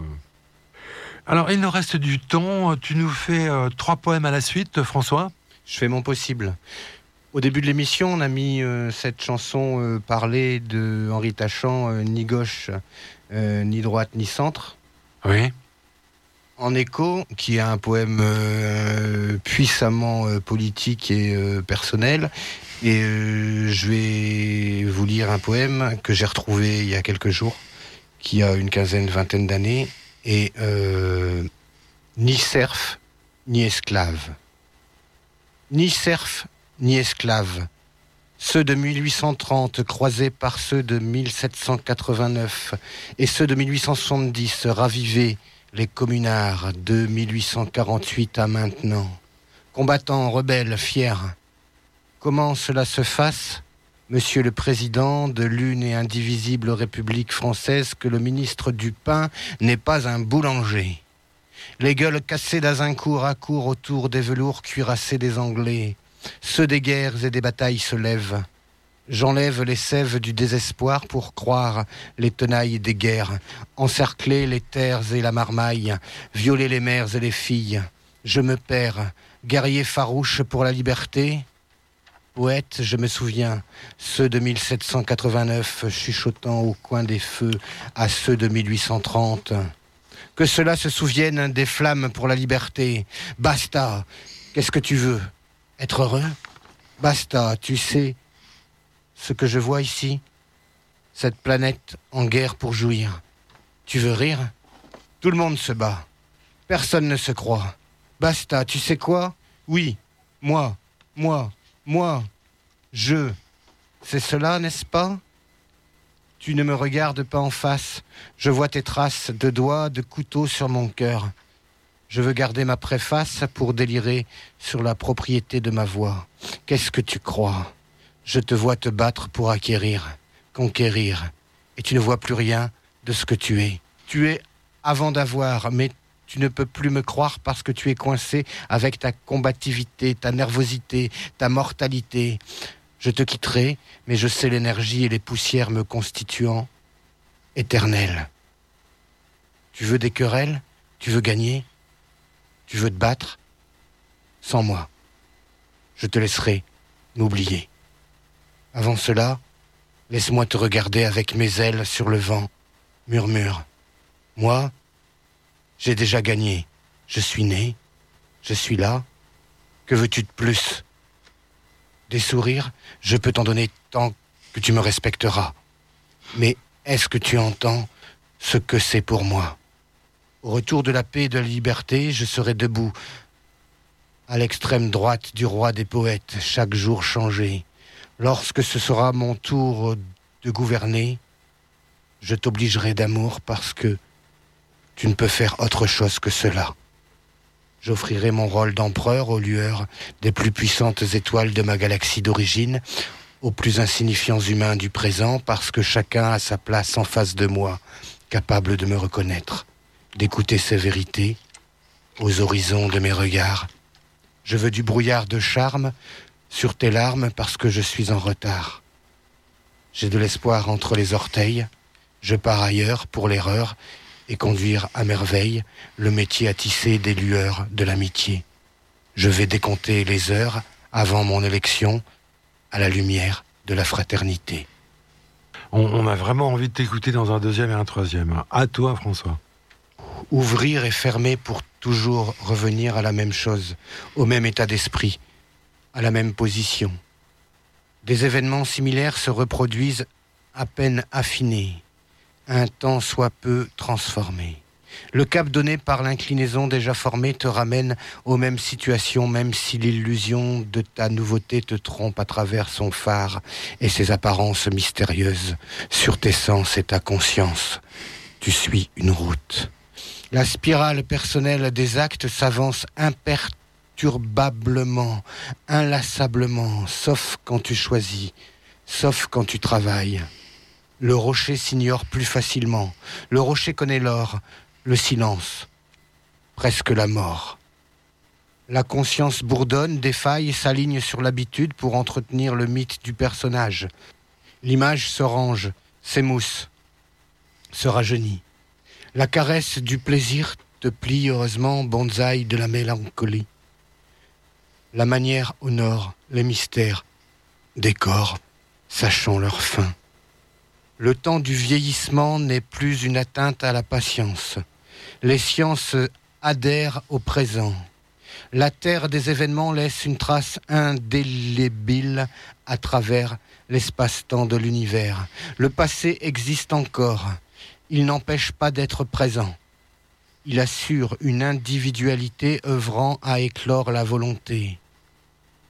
Alors, il nous reste du temps. Tu nous fais euh, trois poèmes à la suite, François ? Je fais mon possible. Au début de l'émission, on a mis euh, cette chanson euh, parlée de Henri Tachant, euh, ni gauche, euh, ni droite, ni centre. Oui. En écho, qui est un poème euh, puissamment euh, politique et euh, personnel. Et euh, je vais vous lire un poème que j'ai retrouvé il y a quelques jours, qui a une quinzaine, vingtaine d'années, et euh, ni serf, ni esclave. Ni serf, ni esclave, ceux de mille huit cent trente croisés par ceux de mille sept cent quatre-vingt-neuf et ceux de mille huit cent soixante-dix ravivés, les communards de mille huit cent quarante-huit à maintenant. Combattants, rebelles, fiers. Comment cela se fasse, Monsieur le Président de l'une et indivisible République française, que le ministre du Pain n'est pas un boulanger. Les gueules cassées d'Azincourt accourent autour des velours cuirassés des Anglais. Ceux des guerres et des batailles se lèvent. J'enlève les sèves du désespoir pour croire les tenailles des guerres, encercler les terres et la marmaille, violer les mères et les filles. Je me perds, guerrier farouche pour la liberté. Poète, je me souviens, ceux de mille sept cent quatre-vingt-neuf chuchotant au coin des feux à ceux de mille huit cent trente. Que cela se souvienne des flammes pour la liberté. Basta, qu'est-ce que tu veux? Être heureux? Basta, tu sais ce que je vois ici? Cette planète en guerre pour jouir. Tu veux rire? Tout le monde se bat. Personne ne se croit. Basta, tu sais quoi? Oui, moi, moi, moi, je. C'est cela, n'est-ce pas? Tu ne me regardes pas en face. Je vois tes traces de doigts, de couteau sur mon cœur. Je veux garder ma préface pour délirer sur la propriété de ma voix. Qu'est-ce que tu crois? Je te vois te battre pour acquérir, conquérir, et tu ne vois plus rien de ce que tu es. Tu es avant d'avoir, mais tu ne peux plus me croire parce que tu es coincé avec ta combativité, ta nervosité, ta mortalité. Je te quitterai, mais je sais l'énergie et les poussières me constituant éternelle. Tu veux des querelles? Tu veux gagner? Tu veux te battre? Sans moi. Je te laisserai m'oublier. Avant cela, laisse-moi te regarder avec mes ailes sur le vent. Murmure. Moi, j'ai déjà gagné. Je suis né. Je suis là. Que veux-tu de plus? Des sourires, je peux t'en donner tant que tu me respecteras. Mais est-ce que tu entends ce que c'est pour moi? Au retour de la paix et de la liberté, je serai debout, à l'extrême droite du roi des poètes, chaque jour changé. Lorsque ce sera mon tour de gouverner, je t'obligerai d'amour parce que tu ne peux faire autre chose que cela. J'offrirai mon rôle d'empereur aux lueurs des plus puissantes étoiles de ma galaxie d'origine, aux plus insignifiants humains du présent, parce que chacun a sa place en face de moi, capable de me reconnaître, d'écouter ses vérités, aux horizons de mes regards. Je veux du brouillard de charme sur tes larmes parce que je suis en retard. J'ai de l'espoir entre les orteils, je pars ailleurs pour l'erreur, et conduire à merveille le métier à tisser des lueurs de l'amitié. Je vais décompter les heures avant mon élection à la lumière de la fraternité. On, on a vraiment envie de t'écouter dans un deuxième et un troisième. À toi, François. Ouvrir et fermer pour toujours revenir à la même chose, au même état d'esprit, à la même position. Des événements similaires se reproduisent à peine affinés, un temps soit peu transformé. Le cap donné par l'inclinaison déjà formée te ramène aux mêmes situations, même si l'illusion de ta nouveauté te trompe à travers son phare et ses apparences mystérieuses sur tes sens et ta conscience. Tu suis une route. La spirale personnelle des actes s'avance imperturbablement, inlassablement, sauf quand tu choisis, sauf quand tu travailles. Le rocher s'ignore plus facilement. Le rocher connaît l'or, le silence, presque la mort. La conscience bourdonne, défaille, s'aligne sur l'habitude pour entretenir le mythe du personnage. L'image se range, s'émousse, se rajeunit. La caresse du plaisir te plie heureusement bonsaï de la mélancolie. La manière honore les mystères des corps, sachant leur fin. Le temps du vieillissement n'est plus une atteinte à la patience. Les sciences adhèrent au présent. La terre des événements laisse une trace indélébile à travers l'espace-temps de l'univers. Le passé existe encore. Il n'empêche pas d'être présent. Il assure une individualité œuvrant à éclore la volonté.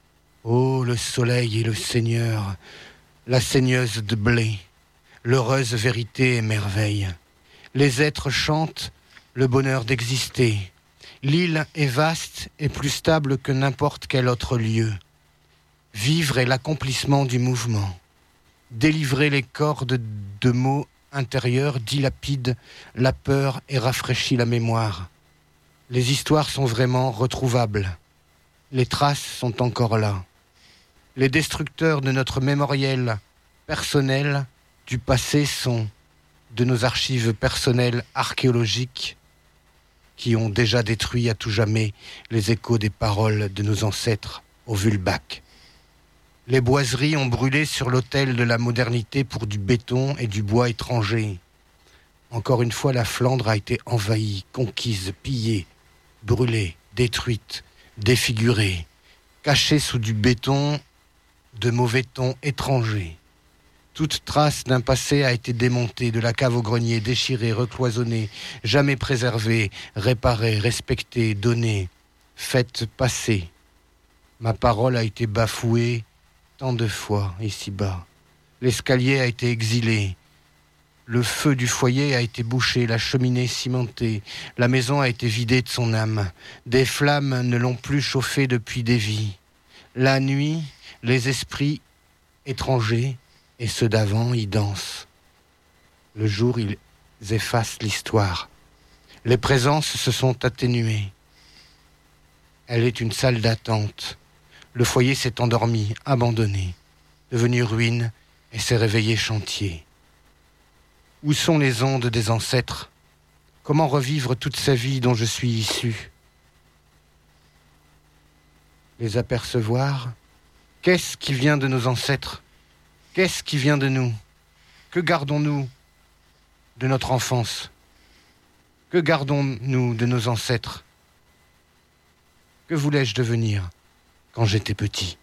Oh, le soleil et le seigneur, la saigneuse de blé, l'heureuse vérité et merveille. Les êtres chantent le bonheur d'exister. L'île est vaste et plus stable que n'importe quel autre lieu. Vivre est l'accomplissement du mouvement. Délivrer les cordes de mots intérieurs dilapide la peur et rafraîchit la mémoire. Les histoires sont vraiment retrouvables. Les traces sont encore là. Les destructeurs de notre mémoriel personnel du passé sont de nos archives personnelles archéologiques qui ont déjà détruit à tout jamais les échos des paroles de nos ancêtres au Vulbach. Les boiseries ont brûlé sur l'autel de la modernité pour du béton et du bois étranger. Encore une fois, la Flandre a été envahie, conquise, pillée, brûlée, détruite, défigurée, cachée sous du béton de mauvais tons étrangers. Toute trace d'un passé a été démontée, de la cave au grenier, déchirée, recloisonnée, jamais préservée, réparée, respectée, donnée, faite passer. Ma parole a été bafouée tant de fois ici-bas. L'escalier a été exilé. Le feu du foyer a été bouché, la cheminée cimentée. La maison a été vidée de son âme. Des flammes ne l'ont plus chauffée depuis des vies. La nuit, les esprits étrangers et ceux d'avant y dansent. Le jour, ils effacent l'histoire. Les présences se sont atténuées. Elle est une salle d'attente. Le foyer s'est endormi, abandonné, devenu ruine et s'est réveillé chantier. Où sont les ondes des ancêtres? Comment revivre toute sa vie dont je suis issu? Les apercevoir? Qu'est-ce qui vient de nos ancêtres? Qu'est-ce qui vient de nous? Que gardons-nous de notre enfance? Que gardons-nous de nos ancêtres? Que voulais-je devenir quand j'étais petit?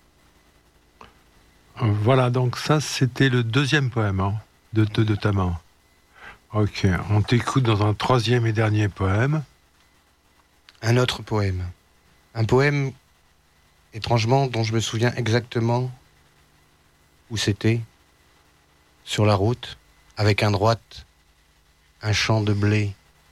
Voilà, donc ça, c'était le deuxième poème hein, de, de, de ta main. Ok, on t'écoute dans un troisième et dernier poème. Un autre poème. Un poème, étrangement, dont je me souviens exactement où c'était. Sur la route, avec un droite, un champ de blé.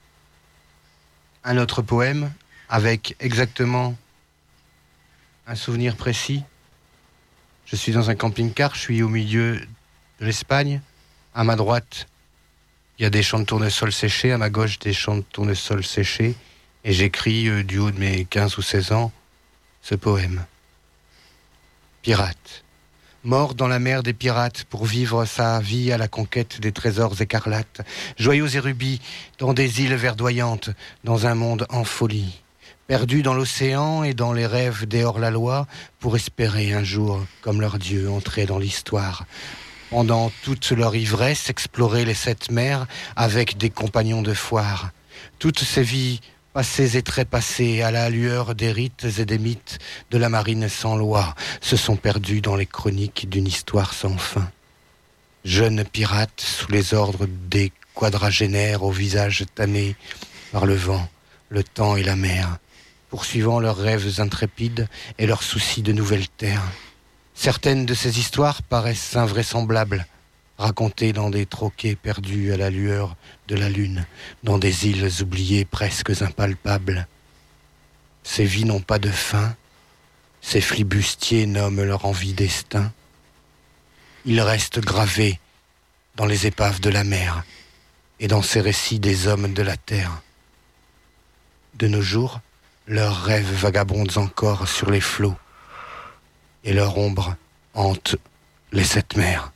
Un autre poème, avec exactement un souvenir précis. Je suis dans un camping-car, je suis au milieu de l'Espagne. À ma droite, il y a des champs de tournesol séchés, à ma gauche, des champs de tournesol séchés. Et j'écris, euh, du haut de mes quinze ou seize ans, ce poème. Pirate. Mort dans la mer des pirates pour vivre sa vie à la conquête des trésors écarlates, joyaux et rubis dans des îles verdoyantes, dans un monde en folie. Perdus dans l'océan et dans les rêves des hors-la-loi, pour espérer un jour, comme leur dieu, entrer dans l'histoire. Pendant toute leur ivresse, explorer les sept mers avec des compagnons de foire. Toutes ces vies passées et trépassées à la lueur des rites et des mythes de la marine sans loi, se sont perdues dans les chroniques d'une histoire sans fin. Jeunes pirates sous les ordres des quadragénaires au visage tanné par le vent, le temps et la mer, poursuivant leurs rêves intrépides et leurs soucis de nouvelles terres. Certaines de ces histoires paraissent invraisemblables, racontées dans des troquets perdus à la lueur de la lune, dans des îles oubliées presque impalpables. Ces vies n'ont pas de fin, ces flibustiers nomment leur envie destin. Ils restent gravés dans les épaves de la mer et dans ces récits des hommes de la terre. De nos jours, leurs rêves vagabondent encore sur les flots et leur ombre hante les sept mers.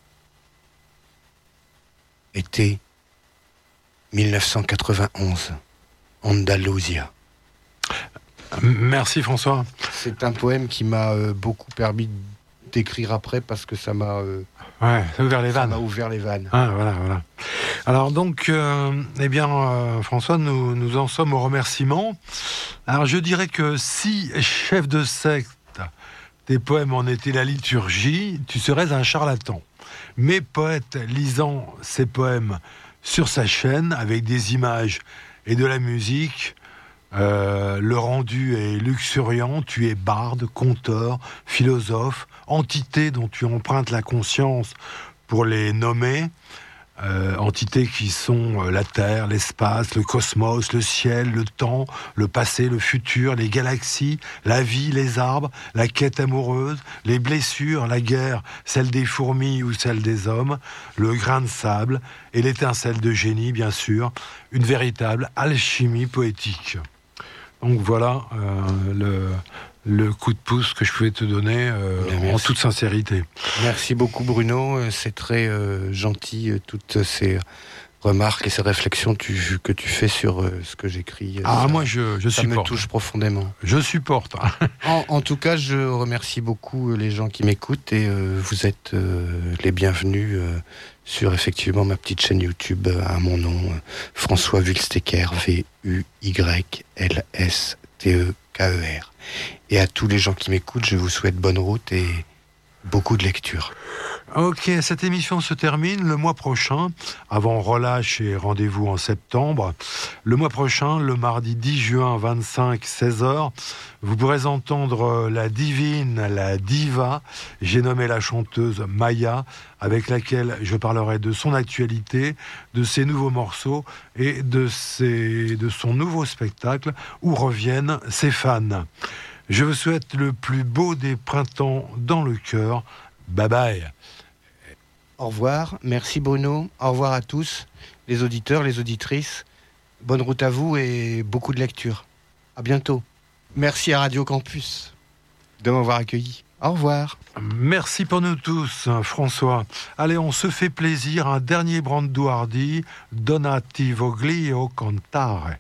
Été mille neuf cent quatre-vingt-onze, Andalousia. Merci François. C'est un poème qui m'a euh, beaucoup permis d'écrire après parce que ça m'a euh, ouais, ça a ouvert les vannes. Ça m'a ouvert les vannes. Ah, voilà, voilà. Alors donc, euh, eh bien, euh, François, nous, nous en sommes au remerciement. Alors je dirais que si, chef de secte, tes poèmes en étaient la liturgie, tu serais un charlatan. Mais poète lisant ses poèmes sur sa chaîne, avec des images et de la musique, Euh, le rendu est luxuriant, tu es barde, conteur, philosophe, entité dont tu empruntes la conscience pour les nommer, euh, entités qui sont euh, la Terre, l'espace, le cosmos, le ciel, le temps, le passé, le futur, les galaxies, la vie, les arbres, la quête amoureuse, les blessures, la guerre, celle des fourmis ou celle des hommes, le grain de sable et l'étincelle de génie, bien sûr, une véritable alchimie poétique. Donc voilà euh, le, le coup de pouce que je pouvais te donner euh, en toute sincérité. Merci beaucoup Bruno, c'est très euh, gentil euh, toutes ces remarques et ces réflexions tu, que tu fais sur euh, ce que j'écris. Ah ça, moi je, je ça supporte. me touche profondément. Je supporte. en, en tout cas je remercie beaucoup les gens qui m'écoutent et euh, vous êtes euh, les bienvenus euh, sur effectivement ma petite chaîne YouTube euh, à mon nom, euh, François Wülsteker, V U Y L S T E K E R. Et à tous les gens qui m'écoutent, je vous souhaite bonne route et beaucoup de lecture. Ok, cette émission se termine le mois prochain, avant relâche et rendez-vous en septembre. Le mois prochain, le mardi dix juin, vingt-cinq, seize heures, vous pourrez entendre la divine, la diva, j'ai nommé la chanteuse Maya, avec laquelle je parlerai de son actualité, de ses nouveaux morceaux et de, ses, de son nouveau spectacle, Où reviennent ses fans. Je vous souhaite le plus beau des printemps dans le cœur. Bye bye. Au revoir, merci Bruno, au revoir à tous, les auditeurs, les auditrices. Bonne route à vous et beaucoup de lecture. À bientôt. Merci à Radio Campus de m'avoir accueilli. Au revoir. Merci pour nous tous, François. Allez, on se fait plaisir. Un dernier brando hardi, Donna ti voglio cantare.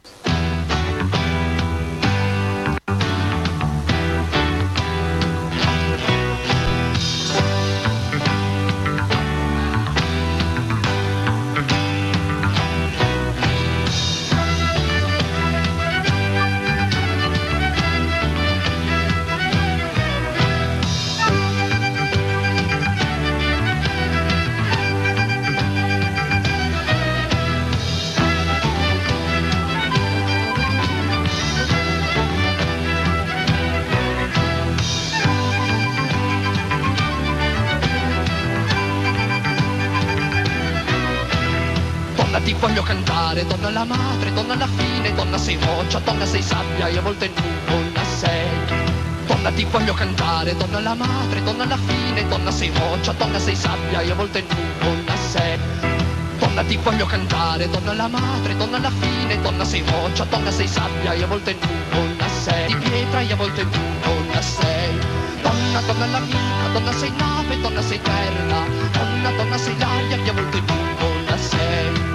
Ti voglio cantare, donna la madre, donna la fine, donna sei roccia, donna sei sabbia e a volte nuvola sei. Donna ti voglio cantare, donna la madre, donna la fine, donna sei roccia, donna sei sabbia e a volte nuvola sei. Donna ti voglio cantare, donna la madre, donna la fine, donna sei roccia, donna sei sabbia e a volte nuvola sei. Di pietra e a volte nuvola sei. Donna, donna l'amica, donna sei nave, donna sei terra, donna, donna sei l'aria e a volte nuvola sei.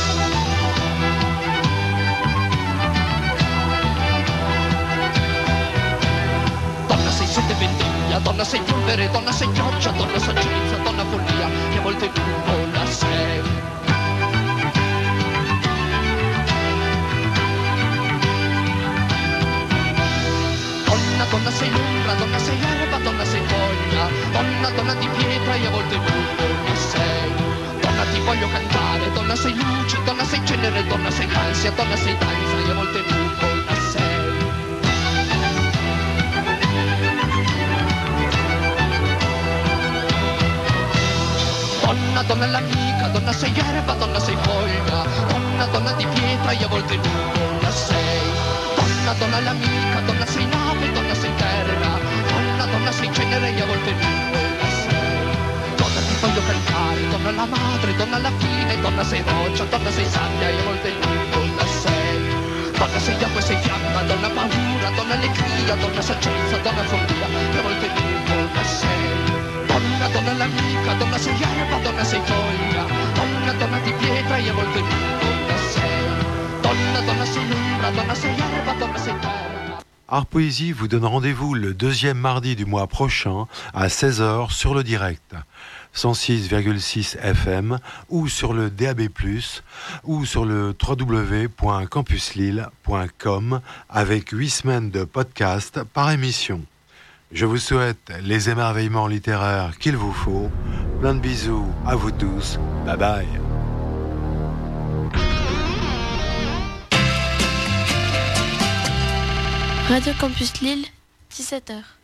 Sette vendiglia, donna sei polvere, donna sei pioggia, donna saggezza, donna follia, e a volte nuvola sei. Donna, donna sei l'ombra, donna sei erba, donna sei foglia, donna, donna di pietra, e a volte nuvola sei. Donna ti voglio cantare, donna sei luce, donna sei cenere, donna sei ansia, donna sei danza, e a volte nuvola sei. Donna, donna l'amica, donna sei erba, donna sei foglia, donna, donna di pietra e a volte nuvola sei. Donna, donna l'amica, donna sei nave, donna sei terra, donna, donna sei cenere e a volte nuvola sei. Donna ti voglio cantare, donna la madre, donna la fine, donna sei roccia, donna sei sabbia e a volte nuvola sei. Donna sei acqua e sei fiamma, donna paura, donna allegria, donna saggezza, donna follia e a volte nuvola sei. Donna, donna l'amica, donna sei erba, donna sei foglia, donna, donna di pietra e a volte nuvola sei. Donna, donna sei l'ombra, donna sei erba, donna sei terra. Art Poésie vous donne rendez-vous le deuxième mardi du mois prochain à seize heures sur le direct, cent six virgule six F M ou sur le D A B plus, ou sur le w w w point campus lille point com avec huit semaines de podcast par émission. Je vous souhaite les émerveillements littéraires qu'il vous faut. Plein de bisous à vous tous. Bye bye. Radio Campus Lille, dix-sept heures.